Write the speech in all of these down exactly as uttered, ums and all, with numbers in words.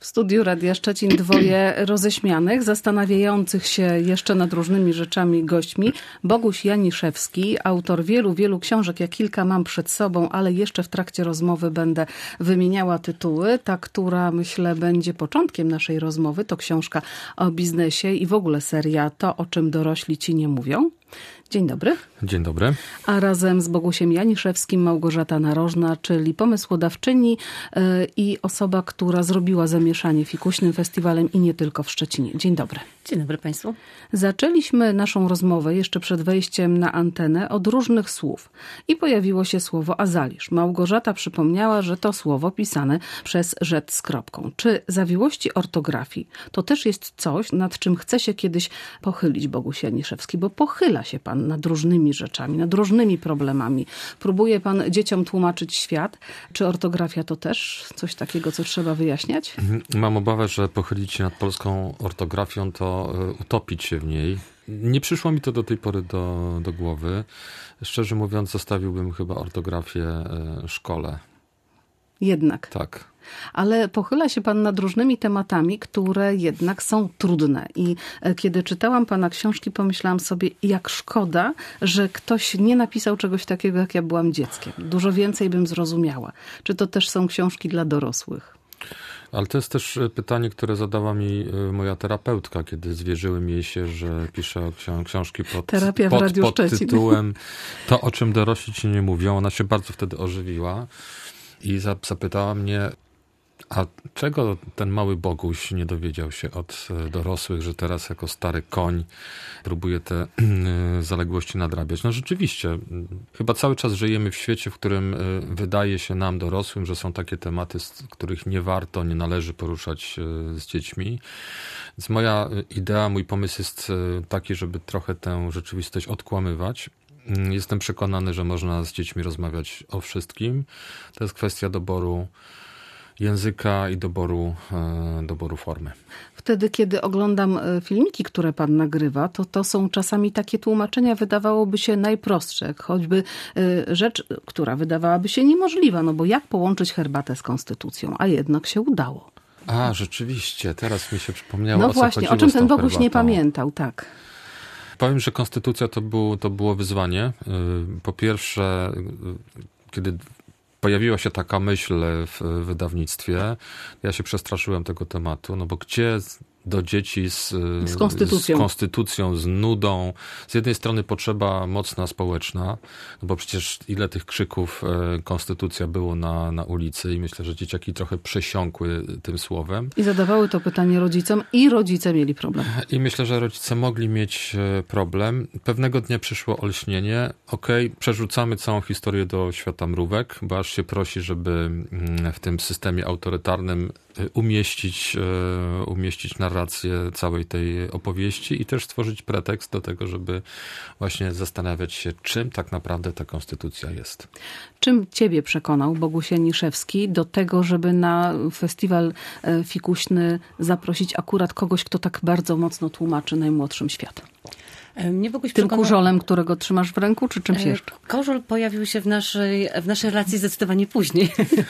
W studiu Radia Szczecin dwoje roześmianych, zastanawiających się jeszcze nad różnymi rzeczami gośćmi. Boguś Janiszewski, autor wielu, wielu książek. Ja kilka mam przed sobą, ale jeszcze w trakcie rozmowy będę wymieniała tytuły. Ta, która myślę będzie początkiem naszej rozmowy, to książka o biznesie i w ogóle seria To, o czym dorośli ci nie mówią. Dzień dobry. Dzień dobry. A razem z Bogusiem Janiszewskim Małgorzata Narożna, czyli pomysłodawczyni i osoba, która zrobiła zamieszanie fikuśnym festiwalem i nie tylko w Szczecinie. Dzień dobry. Dzień dobry Państwu. Zaczęliśmy naszą rozmowę jeszcze przed wejściem na antenę od różnych słów i pojawiło się słowo azalisz. Małgorzata przypomniała, że to słowo pisane przez rzet z kropką. Czy zawiłości ortografii to też jest coś, nad czym chce się kiedyś pochylić Boguś Janiszewski, bo pochyla się pan nad różnymi rzeczami, nad różnymi problemami. Próbuje pan dzieciom tłumaczyć świat. Czy ortografia to też coś takiego, co trzeba wyjaśniać? Mam obawę, że pochylić się nad polską ortografią to utopić się w niej. Nie przyszło mi to do tej pory do, do głowy. Szczerze mówiąc, zostawiłbym chyba ortografię szkole. Jednak. Tak. Ale pochyla się pan nad różnymi tematami, które jednak są trudne. I kiedy czytałam pana książki, pomyślałam sobie, jak szkoda, że ktoś nie napisał czegoś takiego, jak ja byłam dzieckiem. Dużo więcej bym zrozumiała. Czy to też są książki dla dorosłych? Ale to jest też pytanie, które zadała mi moja terapeutka, kiedy zwierzyłem jej się, że piszę książki pod, Terapia w pod, Radiu pod Szczecin. tytułem To, o czym dorośli ci nie mówią. Ona się bardzo wtedy ożywiła i zapytała mnie, a czego ten mały Boguś nie dowiedział się od dorosłych, że teraz jako stary koń próbuje te zaległości nadrabiać? No rzeczywiście, chyba cały czas żyjemy w świecie, w którym wydaje się nam dorosłym, że są takie tematy, z których nie warto, nie należy poruszać z dziećmi. Więc moja idea, mój pomysł jest taki, żeby trochę tę rzeczywistość odkłamywać. Jestem przekonany, że można z dziećmi rozmawiać o wszystkim. To jest kwestia doboru języka i doboru, doboru formy. Wtedy, kiedy oglądam filmiki, które pan nagrywa, to to są czasami takie tłumaczenia, wydawałoby się najprostsze, jak choćby rzecz, która wydawałaby się niemożliwa, no bo jak połączyć herbatę z konstytucją, a jednak się udało. A, rzeczywiście, teraz mi się przypomniało, no o co właśnie, chodziło o czym z tą ten Boguś herbatą. nie pamiętał, tak. Powiem, że konstytucja to było, to było wyzwanie. Po pierwsze, kiedy pojawiła się taka myśl w wydawnictwie, ja się przestraszyłem tego tematu, no bo gdzie do dzieci z, z, konstytucją. z konstytucją, z nudą. Z jednej strony potrzeba mocna społeczna, no bo przecież ile tych krzyków konstytucja było na, na ulicy i myślę, że dzieciaki trochę przesiąkły tym słowem. I zadawały to pytanie rodzicom i rodzice mieli problem. I myślę, że rodzice mogli mieć problem. Pewnego dnia przyszło olśnienie. Okej, okay, przerzucamy całą historię do świata mrówek, bo aż się prosi, żeby w tym systemie autorytarnym umieścić, umieścić narrację całej tej opowieści i też stworzyć pretekst do tego, żeby właśnie zastanawiać się, czym tak naprawdę ta konstytucja jest. Czym ciebie przekonał Boguś Janiszewski do tego, żeby na festiwal fikuśny zaprosić akurat kogoś, kto tak bardzo mocno tłumaczy najmłodszym świat? Mnie Boguś Tym przekonał... kurzolem, którego trzymasz w ręku, czy czymś jeszcze? Korzol pojawił się w naszej, w naszej relacji zdecydowanie później.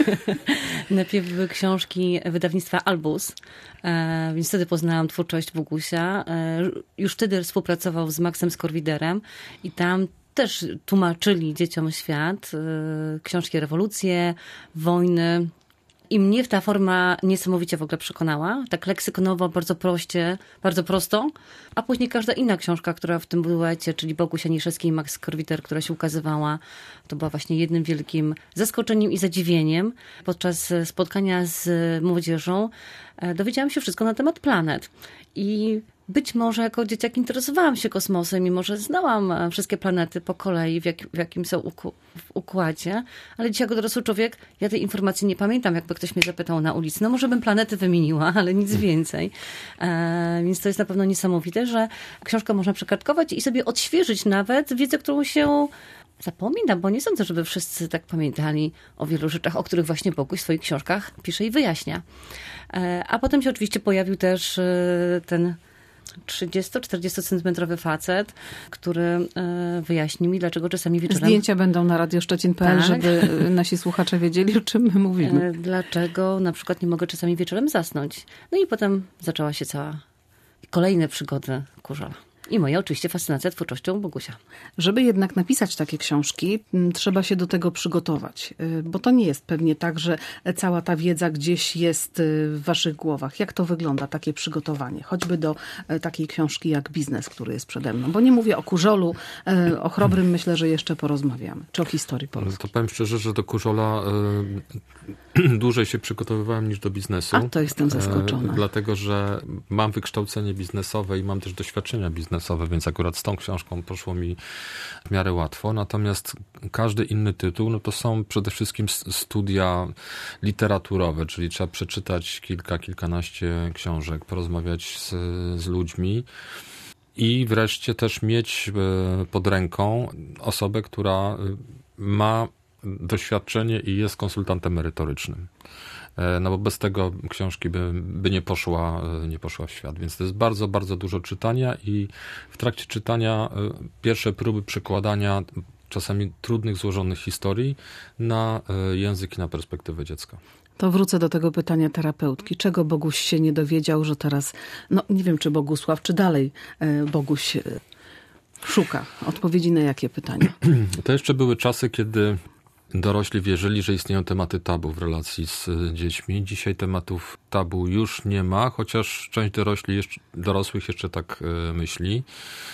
Najpierw były książki wydawnictwa Albus, więc wtedy poznałam twórczość Bogusia. Już wtedy współpracował z Maxem Skorwiderem i tam też tłumaczyli dzieciom świat, książki rewolucje, wojny. I mnie ta forma niesamowicie w ogóle przekonała. Tak leksykonowo, bardzo proście, bardzo prosto. A później każda inna książka, która w tym duecie, czyli Boguś Janiszewski i Max Korwiter, która się ukazywała, to była właśnie jednym wielkim zaskoczeniem i zadziwieniem. Podczas spotkania z młodzieżą dowiedziałam się wszystko na temat planet. I być może jako dzieciak interesowałam się kosmosem, mimo że znałam wszystkie planety po kolei, w, jak, w jakim są uku, w układzie, ale dzisiaj jako dorosły człowiek, ja tej informacji nie pamiętam, jakby ktoś mnie zapytał na ulicy. No może bym planety wymieniła, ale nic więcej. E, więc to jest na pewno niesamowite, że książkę można przekartkować i sobie odświeżyć nawet wiedzę, którą się zapomina, bo nie sądzę, żeby wszyscy tak pamiętali o wielu rzeczach, o których właśnie Boguś w swoich książkach pisze i wyjaśnia. E, a potem się oczywiście pojawił też e, ten trzydziesto-czterdziestocentymetrowy facet, który wyjaśni mi, dlaczego czasami wieczorem... Zdjęcia będą na radio szczecin kropka p l, Tak. żeby nasi słuchacze wiedzieli, o czym my mówimy. Dlaczego na przykład nie mogę czasami wieczorem zasnąć. No i potem zaczęła się cała kolejne przygody Kurzola. I moja oczywiście fascynacja twórczością Bogusia. Żeby jednak napisać takie książki, trzeba się do tego przygotować. Bo to nie jest pewnie tak, że cała ta wiedza gdzieś jest w waszych głowach. Jak to wygląda, takie przygotowanie? Choćby do takiej książki jak Biznes, który jest przede mną. Bo nie mówię o Kurzolu, o Chrobrym myślę, że jeszcze porozmawiamy. Czy o historii Polski. To powiem szczerze, że do Kurzola y, dłużej się przygotowywałem niż do biznesu. A to jestem zaskoczona. Y, dlatego, że mam wykształcenie biznesowe i mam też doświadczenia biznesowe. Więc akurat z tą książką poszło mi w miarę łatwo. Natomiast każdy inny tytuł, no to są przede wszystkim studia literaturowe, czyli trzeba przeczytać kilka, kilkanaście książek, porozmawiać z, z ludźmi i wreszcie też mieć pod ręką osobę, która ma doświadczenie i jest konsultantem merytorycznym. No bo bez tego książki by, by nie poszła, nie poszła w świat. Więc to jest bardzo, bardzo dużo czytania i w trakcie czytania pierwsze próby przekładania czasami trudnych, złożonych historii na język i na perspektywę dziecka. To wrócę do tego pytania terapeutki. Czego Boguś się nie dowiedział, że teraz, no nie wiem czy Bogusław, czy dalej Boguś szuka odpowiedzi na jakie pytania? To jeszcze były czasy, kiedy dorośli wierzyli, że istnieją tematy tabu w relacji z dziećmi. Dzisiaj tematów tabu już nie ma, chociaż część dorośli jeszcze, dorosłych jeszcze tak myśli.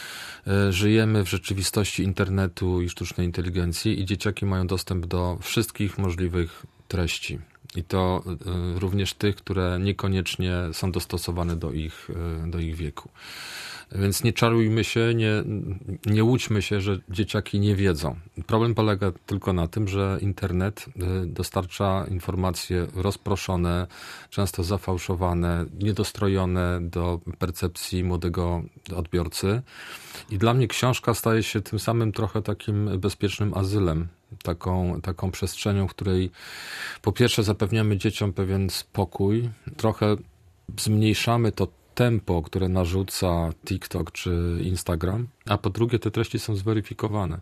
Żyjemy w rzeczywistości internetu i sztucznej inteligencji i dzieciaki mają dostęp do wszystkich możliwych treści. I to również tych, które niekoniecznie są dostosowane do ich, do ich wieku. Więc nie czarujmy się, nie, nie łudźmy się, że dzieciaki nie wiedzą. Problem polega tylko na tym, że internet dostarcza informacje rozproszone, często zafałszowane, niedostrojone do percepcji młodego odbiorcy. I dla mnie książka staje się tym samym trochę takim bezpiecznym azylem. Taką, taką przestrzenią, w której po pierwsze zapewniamy dzieciom pewien spokój, trochę zmniejszamy to tempo, które narzuca TikTok czy Instagram, a po drugie te treści są zweryfikowane.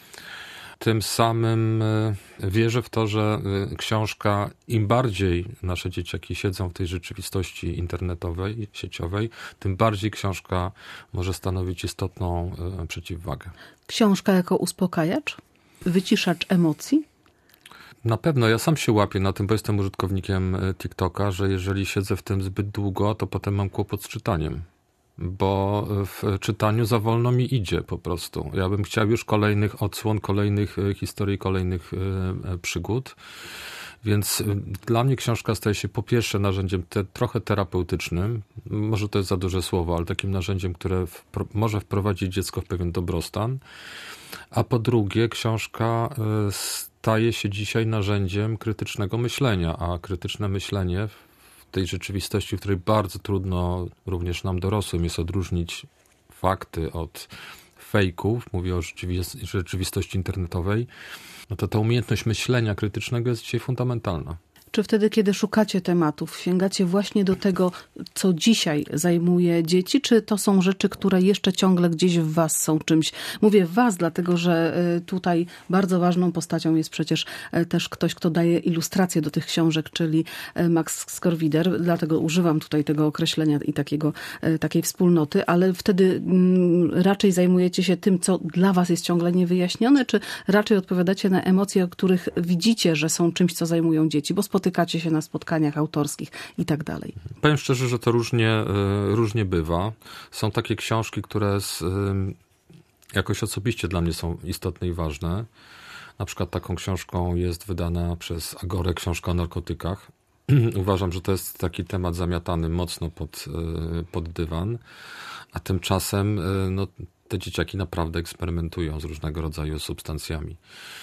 Tym samym wierzę w to, że książka, im bardziej nasze dzieciaki siedzą w tej rzeczywistości internetowej, sieciowej, tym bardziej książka może stanowić istotną przeciwwagę. Książka jako uspokajacz? Wyciszacz emocji? Na pewno. Ja sam się łapię na tym, bo jestem użytkownikiem TikToka, że jeżeli siedzę w tym zbyt długo, to potem mam kłopot z czytaniem. Bo w czytaniu za wolno mi idzie po prostu. Ja bym chciał już kolejnych odsłon, kolejnych historii, kolejnych przygód. Więc dla mnie książka staje się po pierwsze narzędziem te, trochę terapeutycznym, może to jest za duże słowo, ale takim narzędziem, które wpro, może wprowadzić dziecko w pewien dobrostan. A po drugie książka staje się dzisiaj narzędziem krytycznego myślenia, a krytyczne myślenie w tej rzeczywistości, w której bardzo trudno również nam dorosłym jest odróżnić fakty od fejków, mówię o rzeczywistości internetowej, no to ta umiejętność myślenia krytycznego jest dzisiaj fundamentalna. Czy wtedy, kiedy szukacie tematów, sięgacie właśnie do tego, co dzisiaj zajmuje dzieci, czy to są rzeczy, które jeszcze ciągle gdzieś w was są czymś? Mówię w was, dlatego że tutaj bardzo ważną postacią jest przecież też ktoś, kto daje ilustracje do tych książek, czyli Max Skorwider, dlatego używam tutaj tego określenia i takiego, takiej wspólnoty, ale wtedy raczej zajmujecie się tym, co dla was jest ciągle niewyjaśnione, czy raczej odpowiadacie na emocje, o których widzicie, że są czymś, co zajmują dzieci, bo spotykacie się na spotkaniach autorskich i tak dalej. Powiem szczerze, że to różnie, różnie bywa. Są takie książki, które z, jakoś osobiście dla mnie są istotne i ważne. Na przykład taką książką jest wydana przez Agorę książka o narkotykach. Uważam, że to jest taki temat zamiatany mocno pod, pod dywan, a tymczasem no, te dzieciaki naprawdę eksperymentują z różnego rodzaju substancjami.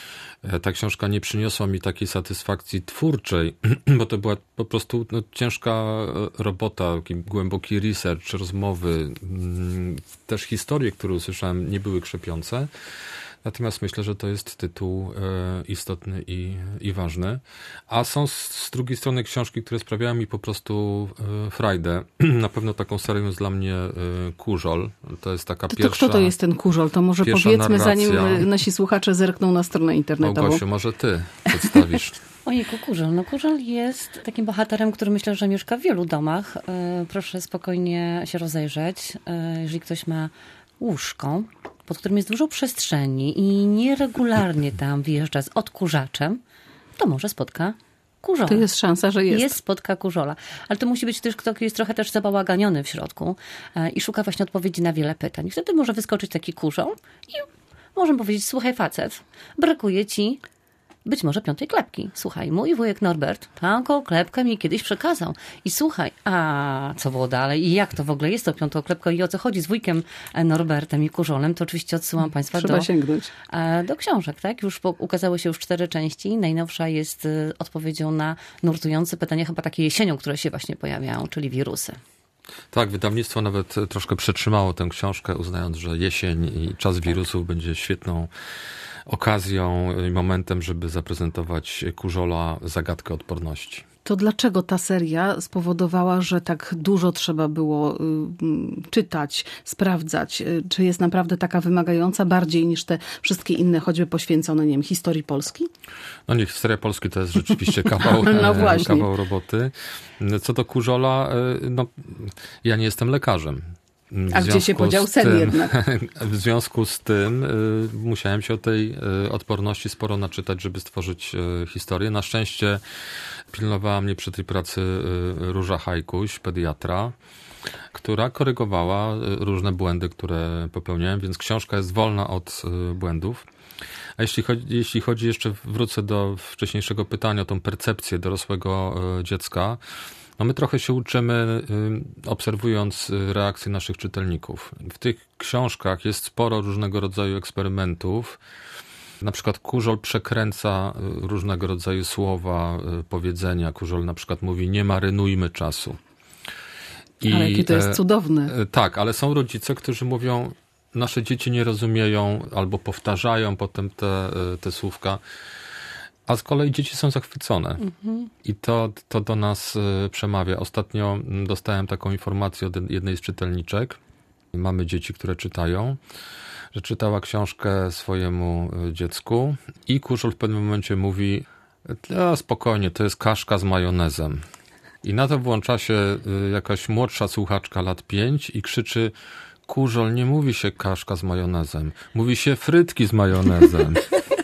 Ta książka nie przyniosła mi takiej satysfakcji twórczej, bo to była po prostu no, ciężka robota, taki głęboki research, rozmowy, też historie, które usłyszałem, nie były krzepiące. Natomiast myślę, że to jest tytuł e, istotny i, i ważny. A są z, z drugiej strony książki, które sprawiają mi po prostu e, frajdę. Na pewno taką serią jest dla mnie e, Kurzol. To jest taka to, pierwsza... To kto to jest ten Kurzol? To może powiedzmy, narracja. Zanim nasi słuchacze zerkną na stronę internetową. Małgosiu, może ty przedstawisz. Ojejku, Kurzol. No Kurzol jest takim bohaterem, który myślę, że mieszka w wielu domach. Proszę spokojnie się rozejrzeć. Jeżeli ktoś ma łóżko, pod którym jest dużo przestrzeni i nieregularnie tam wjeżdża z odkurzaczem, to może spotka kurzola. To jest szansa, że jest. Jest spotka kurzola. Ale to musi być też ktoś, kto jest trochę też zabałaganiony w środku i szuka właśnie odpowiedzi na wiele pytań. Wtedy może wyskoczyć taki kurzol i możemy powiedzieć, słuchaj facet, brakuje ci być może piątej klepki. Słuchaj, mój wujek Norbert taką klepkę mi kiedyś przekazał. I słuchaj, a co było dalej? I jak to w ogóle jest to piątą klepką i o co chodzi z wujkiem Norbertem i kurzolem? To oczywiście odsyłam Państwa Trzeba do, sięgnąć. do książek. Tak? Już ukazały się już cztery części. Najnowsza jest odpowiedzią na nurtujące pytania, chyba takie jesienią, które się właśnie pojawiają, czyli wirusy. Tak, wydawnictwo nawet troszkę przetrzymało tę książkę, uznając, że jesień i czas wirusów będzie świetną okazją i momentem, żeby zaprezentować Kurzola zagadkę odporności. To dlaczego ta seria spowodowała, że tak dużo trzeba było y, czytać, sprawdzać? Czy jest naprawdę taka wymagająca bardziej niż te wszystkie inne, choćby poświęcone, nie wiem, historii Polski? No nie, historia Polski to jest rzeczywiście kawał, no kawał roboty. Co do Kurzola, no ja nie jestem lekarzem. W A gdzie się podział sen tym, jednak? W związku z tym y, musiałem się o tej y, odporności sporo naczytać, żeby stworzyć y, historię. Na szczęście pilnowała mnie przy tej pracy y, Róża Hajkuś, pediatra, która korygowała y, różne błędy, które popełniałem, więc książka jest wolna od y, błędów. A jeśli chodzi, jeśli chodzi jeszcze, wrócę do wcześniejszego pytania o tą percepcję dorosłego y, dziecka, no my trochę się uczymy, obserwując reakcje naszych czytelników. W tych książkach jest sporo różnego rodzaju eksperymentów. Na przykład Kurzol przekręca różnego rodzaju słowa, powiedzenia. Kurzol na przykład mówi, nie marynujmy czasu. I, ale jakie to jest cudowne. Tak, ale są rodzice, którzy mówią, nasze dzieci nie rozumieją albo powtarzają potem te, te słówka. A z kolei dzieci są zachwycone mhm. i to, to do nas przemawia. Ostatnio dostałem taką informację od jednej z czytelniczek. Mamy dzieci, które czytają, że czytała książkę swojemu dziecku i Kurzol w pewnym momencie mówi, a spokojnie, to jest kaszka z majonezem. I na to włącza się jakaś młodsza słuchaczka lat pięć i krzyczy, Kurzol, nie mówi się kaszka z majonezem, mówi się frytki z majonezem.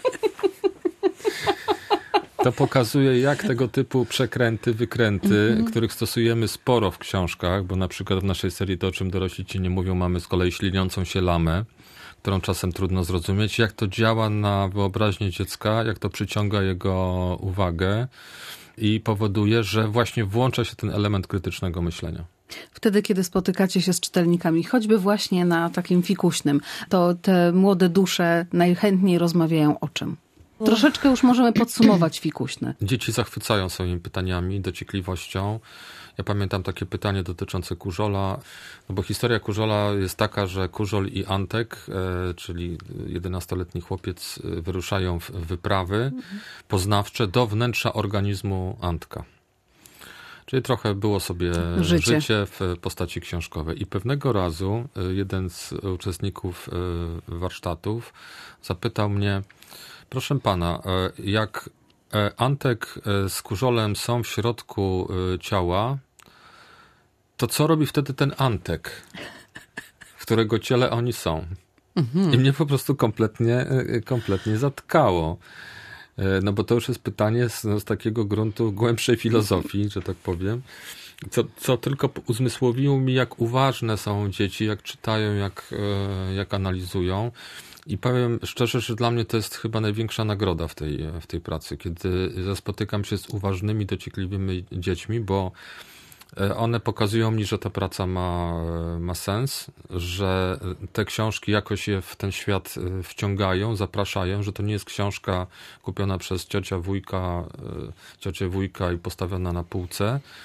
To pokazuje, jak tego typu przekręty, wykręty, mm-hmm. których stosujemy sporo w książkach, bo na przykład w naszej serii To, o czym dorośli ci nie mówią, mamy z kolei śliniącą się lamę, którą czasem trudno zrozumieć, jak to działa na wyobraźnię dziecka, jak to przyciąga jego uwagę i powoduje, że właśnie włącza się ten element krytycznego myślenia. Wtedy, kiedy spotykacie się z czytelnikami, choćby właśnie na takim fikuśnym, to te młode dusze najchętniej rozmawiają o czym? Troszeczkę już możemy podsumować fikuśne. Dzieci zachwycają swoimi pytaniami, dociekliwością. Ja pamiętam takie pytanie dotyczące Kurzola, no bo historia Kurzola jest taka, że Kurzol i Antek, e, czyli jedenastoletni chłopiec, wyruszają w wyprawy mhm. poznawcze do wnętrza organizmu Antka. Czyli trochę było sobie życie. życie w postaci książkowej. I pewnego razu jeden z uczestników warsztatów zapytał mnie, proszę pana, jak Antek z Kurzolem są w środku ciała, to co robi wtedy ten Antek, w którego ciele oni są? Mhm. I mnie po prostu kompletnie, kompletnie zatkało. No bo to już jest pytanie z, z takiego gruntu głębszej filozofii, że tak powiem, co, co tylko uzmysłowiło mi, jak uważne są dzieci, jak czytają, jak, jak analizują. I powiem szczerze, że dla mnie to jest chyba największa nagroda w tej, w tej pracy, kiedy spotykam się z uważnymi, dociekliwymi dziećmi, bo one pokazują mi, że ta praca ma, ma sens, że te książki jakoś je w ten świat wciągają, zapraszają, że to nie jest książka kupiona przez ciocia, wujka, ciocię, wujka i postawiona na półce,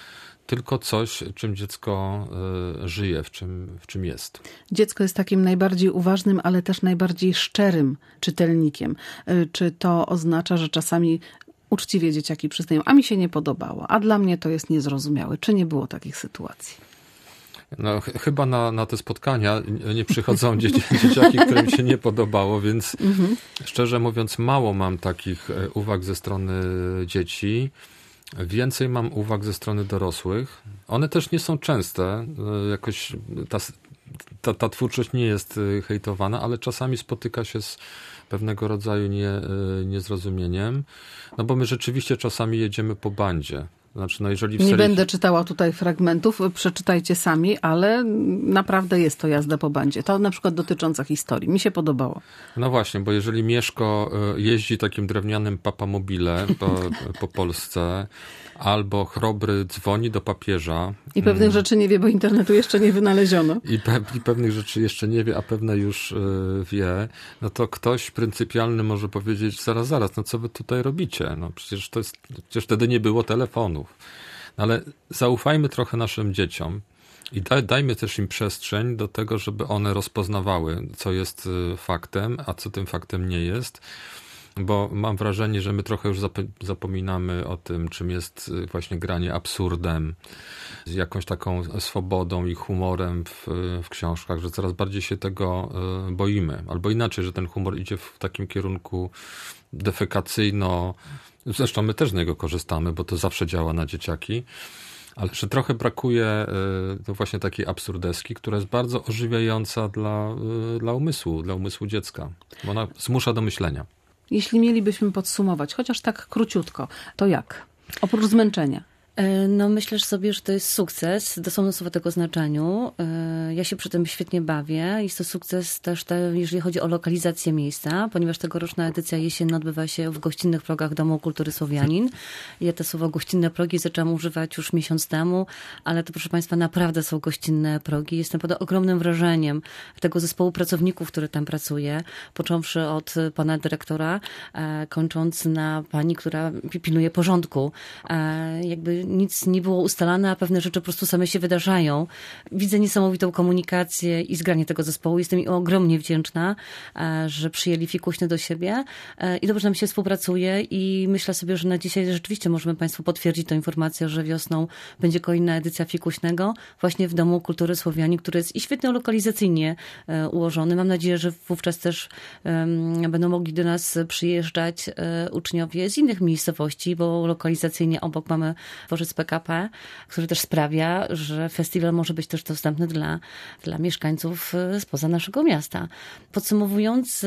tylko coś, czym dziecko y, żyje, w czym, w czym jest. Dziecko jest takim najbardziej uważnym, ale też najbardziej szczerym czytelnikiem. Y, Czy to oznacza, że czasami uczciwie dzieciaki przyznają, a mi się nie podobało, a dla mnie to jest niezrozumiałe? Czy nie było takich sytuacji? No, ch- chyba na, na te spotkania nie przychodzą dzieci, dzieciaki, którym się nie podobało, więc mhm. szczerze mówiąc mało mam takich uwag ze strony dzieci. Więcej mam uwag ze strony dorosłych. One też nie są częste. Jakoś ta, ta, ta twórczość nie jest hejtowana, ale czasami spotyka się z pewnego rodzaju nie, niezrozumieniem. No bo my rzeczywiście czasami jedziemy po bandzie. Znaczy, no jeżeli w nie serii... będę czytała tutaj fragmentów, przeczytajcie sami, ale naprawdę jest to jazda po bandzie. To na przykład dotycząca historii. Mi się podobało. No właśnie, bo jeżeli Mieszko jeździ takim drewnianym papamobile po, po Polsce, albo Chrobry dzwoni do papieża. I pewnych hmm. rzeczy nie wie, bo internetu jeszcze nie wynaleziono. I, pe- I pewnych rzeczy jeszcze nie wie, a pewne już y, wie. No to ktoś pryncypialny może powiedzieć, zaraz, zaraz, no co wy tutaj robicie? No przecież to jest, przecież wtedy nie było telefonów. No ale zaufajmy trochę naszym dzieciom. I daj, dajmy też im przestrzeń do tego, żeby one rozpoznawały, co jest faktem, a co tym faktem nie jest. Bo mam wrażenie, że my trochę już zapominamy o tym, czym jest właśnie granie absurdem, z jakąś taką swobodą i humorem w, w książkach, że coraz bardziej się tego boimy. Albo inaczej, że ten humor idzie w takim kierunku defekacyjno. Zresztą my też z niego korzystamy, bo to zawsze działa na dzieciaki. Ale że trochę brakuje no właśnie takiej absurdeski, która jest bardzo ożywiająca dla, dla umysłu, dla umysłu dziecka. Bo ona zmusza do myślenia. Jeśli mielibyśmy podsumować, chociaż tak króciutko, to jak? Oprócz zmęczenia. No myślę sobie, że to jest sukces, dosłownie słowa tego znaczeniu. Ja się przy tym świetnie bawię. Jest to sukces też, te, jeżeli chodzi o lokalizację miejsca, ponieważ tegoroczna edycja jesienna odbywa się w gościnnych progach Domu Kultury Słowianin. Ja te słowo gościnne progi zaczęłam używać już miesiąc temu, ale to proszę Państwa naprawdę są gościnne progi. Jestem pod ogromnym wrażeniem tego zespołu pracowników, który tam pracuje, począwszy od pana dyrektora, kończąc na pani, która pilnuje porządku. Jakby nic nie było ustalane, a pewne rzeczy po prostu same się wydarzają. Widzę niesamowitą komunikację i zgranie tego zespołu. Jestem im ogromnie wdzięczna, że przyjęli Fikuśny do siebie i dobrze nam się współpracuje i myślę sobie, że na dzisiaj rzeczywiście możemy Państwu potwierdzić tę informację, że wiosną będzie kolejna edycja Fikuśnego właśnie w Domu Kultury Słowianin, który jest i świetnie lokalizacyjnie ułożony. Mam nadzieję, że wówczas też będą mogli do nas przyjeżdżać uczniowie z innych miejscowości, bo lokalizacyjnie obok mamy dworzec P K P, który też sprawia, że festiwal może być też dostępny dla, dla mieszkańców spoza naszego miasta. Podsumowując,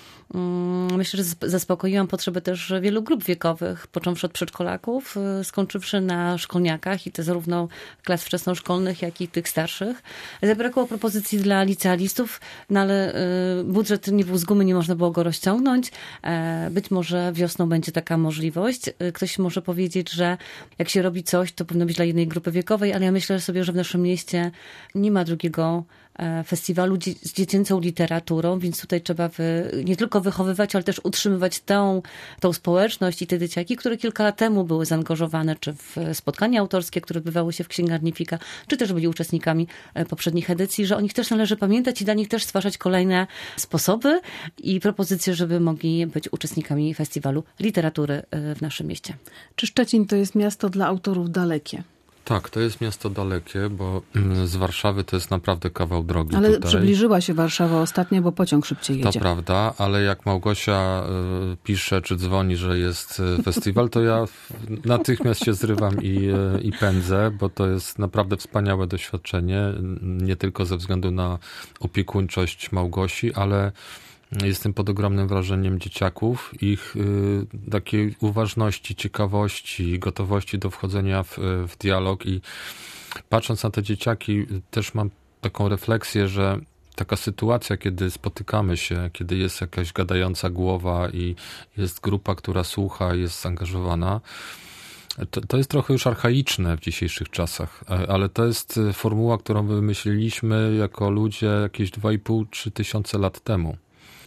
myślę, że zaspokoiłam potrzeby też wielu grup wiekowych, począwszy od przedszkolaków, skończywszy na szkolniakach i to zarówno klas wczesnoszkolnych, jak i tych starszych. Zabrakło propozycji dla licealistów, no ale budżet nie był z gumy, nie można było go rozciągnąć. Być może wiosną będzie taka możliwość. Ktoś może powiedzieć, że jak się robi coś, to powinno być dla jednej grupy wiekowej, ale ja myślę sobie, że w naszym mieście nie ma drugiego festiwalu z dziecięcą literaturą, więc tutaj trzeba wy, nie tylko wychowywać, ale też utrzymywać tą, tą społeczność i te dzieciaki, które kilka lat temu były zaangażowane, czy w spotkania autorskie, które odbywały się w księgarni Fika, czy też byli uczestnikami poprzednich edycji, że o nich też należy pamiętać i dla nich też stwarzać kolejne sposoby i propozycje, żeby mogli być uczestnikami festiwalu literatury w naszym mieście. Czy Szczecin to jest miasto dla autorów dalekie? Tak, to jest miasto dalekie, bo z Warszawy to jest naprawdę kawał drogi. Ale tutaj. Przybliżyła się Warszawa ostatnio, bo pociąg szybciej jedzie. To prawda, ale jak Małgosia y, pisze czy dzwoni, że jest festiwal, to ja natychmiast się zrywam i, y, i pędzę, bo to jest naprawdę wspaniałe doświadczenie, nie tylko ze względu na opiekuńczość Małgosi, ale jestem pod ogromnym wrażeniem dzieciaków, ich y, takiej uważności, ciekawości, gotowości do wchodzenia w, w dialog i patrząc na te dzieciaki też mam taką refleksję, że taka sytuacja, kiedy spotykamy się, kiedy jest jakaś gadająca głowa i jest grupa, która słucha, jest zaangażowana, to, to jest trochę już archaiczne w dzisiejszych czasach, ale to jest formuła, którą wymyśliliśmy jako ludzie jakieś dwa i pół, trzy tysiące lat temu.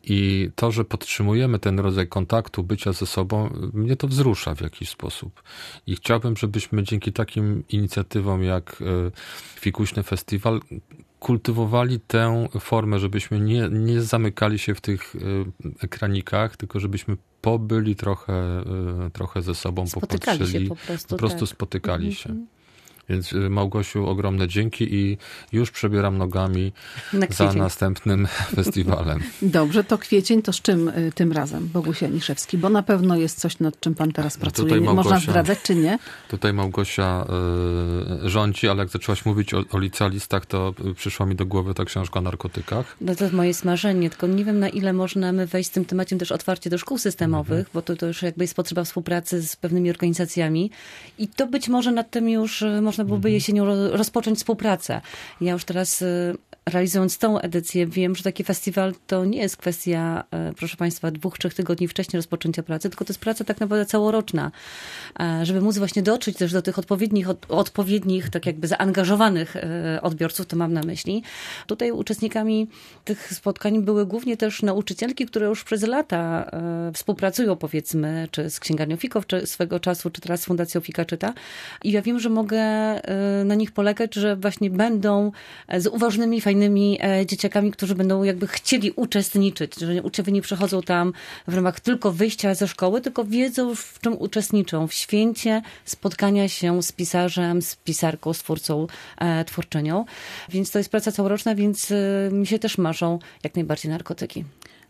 I to, że podtrzymujemy ten rodzaj kontaktu, bycia ze sobą, mnie to wzrusza w jakiś sposób. I chciałbym, żebyśmy dzięki takim inicjatywom jak Fikuśny Festiwal kultywowali tę formę, żebyśmy nie, nie zamykali się w tych ekranikach, tylko żebyśmy pobyli trochę, trochę ze sobą, spotykali popatrzyli. Się po prostu, po prostu tak. spotykali mm-hmm. się. Więc Małgosiu, ogromne dzięki i już przebieram nogami Na za następnym festiwalem. Dobrze, to kwiecień, to z czym y, tym razem, Boguś Janiszewski? Bo na pewno jest coś, nad czym pan teraz pracuje. Tutaj Małgosia, Można zdradzać, czy nie? Tutaj Małgosia y, rządzi, ale jak zaczęłaś mówić o, o licealistach, to przyszła mi do głowy ta książka o narkotykach. No to moje smarzenie, tylko nie wiem, na ile możemy wejść z tym tematem też otwarcie do szkół systemowych, mm-hmm. bo to, to już jakby jest potrzeba współpracy z pewnymi organizacjami i to być może nad tym już można byłoby jesienią rozpocząć współpracę. Ja już teraz realizując tą edycję wiem, że taki festiwal to nie jest kwestia, proszę Państwa, dwóch, trzech tygodni wcześniej rozpoczęcia pracy, tylko to jest praca tak naprawdę całoroczna, żeby móc właśnie dotrzeć też do tych odpowiednich, odpowiednich, tak jakby zaangażowanych odbiorców, to mam na myśli. Tutaj uczestnikami tych spotkań były głównie też nauczycielki, które już przez lata współpracują, powiedzmy, czy z Księgarnią Fiko czy swego czasu, czy teraz z Fundacją Fika Czyta. I ja wiem, że mogę na nich polegać, że właśnie będą z uważnymi, fajnymi dzieciakami, którzy będą jakby chcieli uczestniczyć, że uczniowie nie przychodzą tam w ramach tylko wyjścia ze szkoły, tylko wiedzą, w czym uczestniczą. W święcie spotkania się z pisarzem, z pisarką, z twórcą, twórczynią. Więc to jest praca całoroczna, więc mi się też marzą jak najbardziej narkotyki.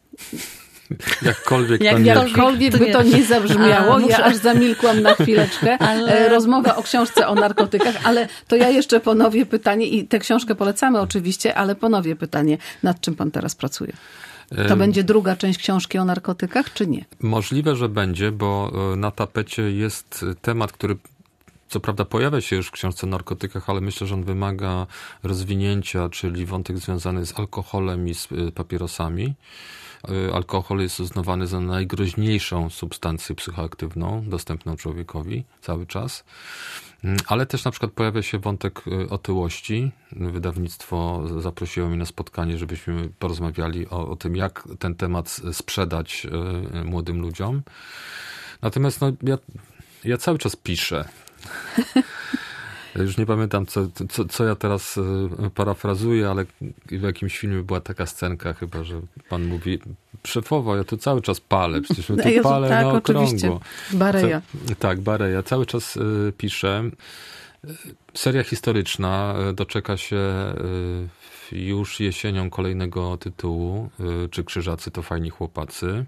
Jakkolwiek, Jak, to nie, jakkolwiek by to nie zabrzmiało, A, muszę... ja aż zamilkłam na chwileczkę. Ale... Rozmowa o książce o narkotykach, ale to ja jeszcze ponowię pytanie i tę książkę polecamy oczywiście, ale ponowię pytanie, nad czym pan teraz pracuje? To będzie druga część książki o narkotykach, czy nie? Możliwe, że będzie, bo na tapecie jest temat, który co prawda pojawia się już w książce o narkotykach, ale myślę, że on wymaga rozwinięcia, czyli wątek związany z alkoholem i z papierosami. Alkohol jest uznawany za najgroźniejszą substancję psychoaktywną dostępną człowiekowi cały czas. Ale też na przykład pojawia się wątek otyłości. Wydawnictwo zaprosiło mnie na spotkanie, żebyśmy porozmawiali o, o tym, jak ten temat sprzedać młodym ludziom. Natomiast no, ja, ja cały czas piszę. Już nie pamiętam, co, co, co ja teraz parafrazuję, ale w jakimś filmie była taka scenka chyba, że pan mówi, szefowo, ja tu cały czas palę, przecież my tu Jezu, palę tak, na okrągło. Oczywiście. Bareja. Co, tak, Bareja. Cały czas y, piszę. Seria historyczna doczeka się y, już jesienią kolejnego tytułu, y, czy Krzyżacy to fajni chłopacy.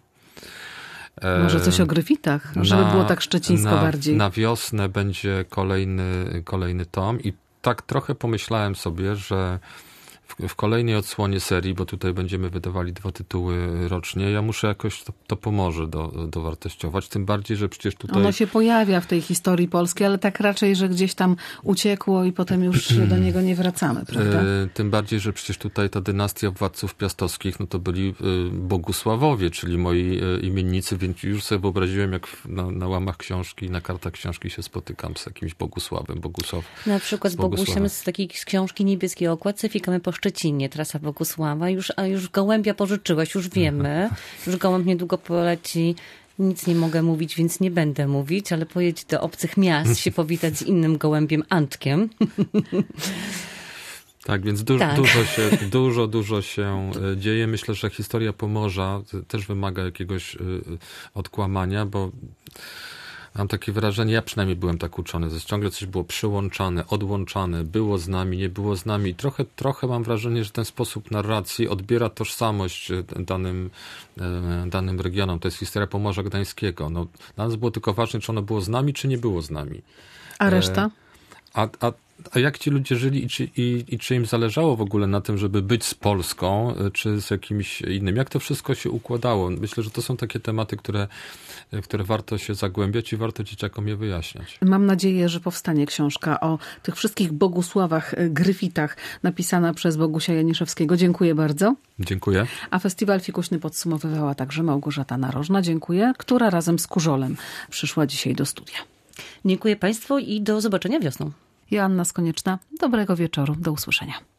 Może coś o Gryfitach, żeby na, było tak szczecińsko na, bardziej. Na wiosnę będzie kolejny, kolejny tom i tak trochę pomyślałem sobie, że w, w kolejnej odsłonie serii, bo tutaj będziemy wydawali dwa tytuły rocznie, ja muszę jakoś, to, to pomoże do, dowartościować, tym bardziej, że przecież tutaj... Ono się pojawia w tej historii polskiej, ale tak raczej, że gdzieś tam uciekło i potem już do niego nie wracamy, prawda? Tym bardziej, że przecież tutaj ta dynastia władców piastowskich, no to byli Bogusławowie, czyli moi imiennicy, więc już sobie wyobraziłem, jak na, na łamach książki, na kartach książki się spotykam z jakimś Bogusławem. Bogusław na przykład z Bogusiem z takiej książki Niebieskiej okładce Fikamy po Szczecinie, trasa Bogusława. Już, a już gołębia pożyczyłeś, już wiemy. Już gołęb niedługo poleci. Nic nie mogę mówić, więc nie będę mówić, ale pojedź do obcych miast się powitać z innym gołębiem Antkiem. Tak, więc du- tak. dużo się, dużo, dużo się dzieje. Myślę, że historia Pomorza też wymaga jakiegoś odkłamania, bo mam takie wrażenie, ja przynajmniej byłem tak uczony, że ciągle coś było przyłączane, odłączane, było z nami, nie było z nami. Trochę, trochę mam wrażenie, że ten sposób narracji odbiera tożsamość danym, danym regionom. To jest historia Pomorza Gdańskiego. No, dla nas było tylko ważne, czy ono było z nami, czy nie było z nami. A reszta? A, a, a jak ci ludzie żyli i czy, i, i czy im zależało w ogóle na tym, żeby być z Polską, czy z jakimś innym? Jak to wszystko się układało? Myślę, że to są takie tematy, które, które warto się zagłębiać i warto dzieciakom je wyjaśniać. Mam nadzieję, że powstanie książka o tych wszystkich Bogusławach, Gryfitach, napisana przez Bogusia Janiszewskiego. Dziękuję bardzo. Dziękuję. A Festiwal Fikuśny podsumowywała także Małgorzata Narożna. Dziękuję, która razem z Kurzolem przyszła dzisiaj do studia. Dziękuję Państwu i do zobaczenia wiosną. Joanna Skonieczna. Dobrego wieczoru. Do usłyszenia.